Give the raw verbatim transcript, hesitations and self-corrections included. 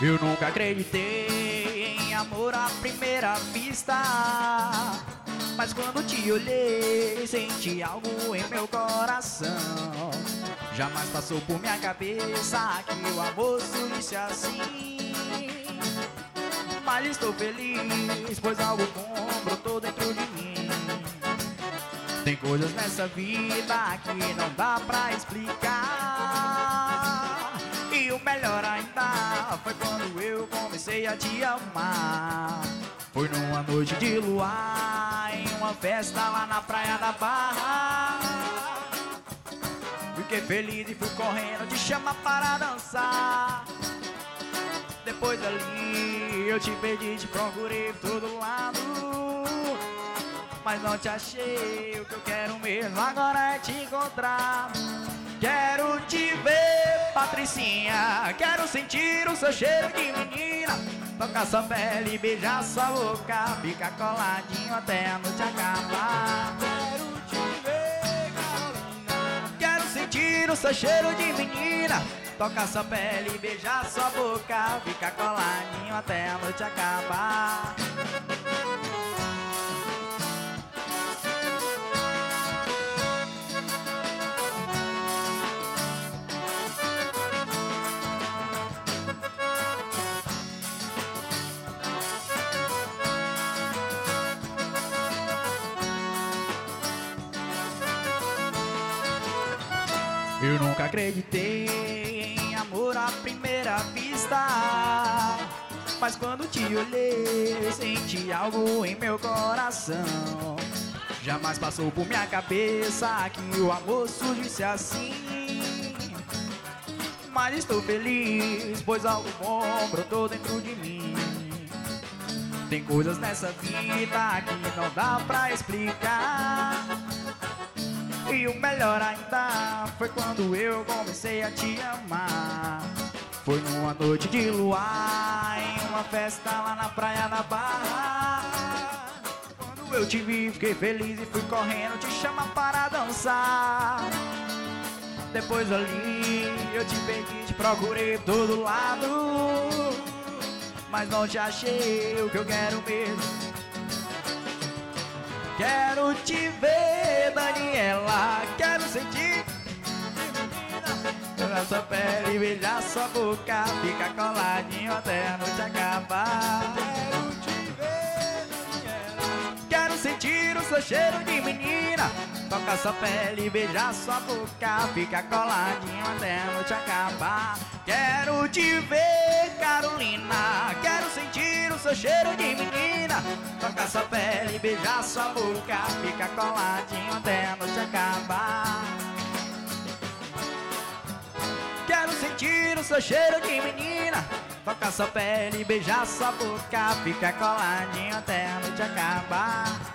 Eu nunca acreditei em amor à primeira vista, mas quando te olhei, senti algo em meu coração. Jamais passou por minha cabeça que o amor surgisse assim. Mas estou feliz, pois algo bom brotou dentro de mim. Tem coisas nessa vida que não dá pra explicar. E o melhor ainda foi quando eu comecei a te amar. Foi numa noite de luar, em uma festa lá na praia da Barra. Fiquei feliz e fui correndo te chamar para dançar. Depois ali eu te perdi, te procurei por todo lado, mas não te achei. O que eu quero mesmo agora é te encontrar. Quero te ver, Patricinha, quero sentir o seu cheiro de menina. Tocar sua pele, beijar sua boca, ficar coladinho até a noite acabar. Quero te ver, Carolina, quero sentir o seu cheiro de menina. Tocar sua pele, beijar sua boca, ficar coladinho até a noite acabar. Eu nunca acreditei em amor à primeira vista, mas quando te olhei, senti algo em meu coração. Jamais passou por minha cabeça que o amor surgisse assim. Mas estou feliz, pois algo bom brotou dentro de mim. Tem coisas nessa vida que não dá pra explicar. E o melhor ainda foi quando eu comecei a te amar. Foi numa noite de luar, em uma festa lá na praia da Barra. Quando eu te vi, fiquei feliz e fui correndo te chamar para dançar. Depois ali eu te perdi, te procurei por todo lado, mas não te achei. O que eu quero mesmo, quero te ver, Daniela, quero sentir tocar sua pele, beijar sua boca, ficar coladinho até a noite acabar. Quero te ver, Daniela, quero sentir o seu cheiro de menina. Tocar sua pele, beijar sua boca, ficar coladinho até a noite acabar. Quero te ver, Carolina, quero sentir o seu cheiro de menina. Tocar sua pele, beijar sua boca, ficar coladinho até a noite acabar. Quero sentir o seu cheiro de menina. Tocar sua pele, beijar sua boca, ficar coladinho até a noite acabar.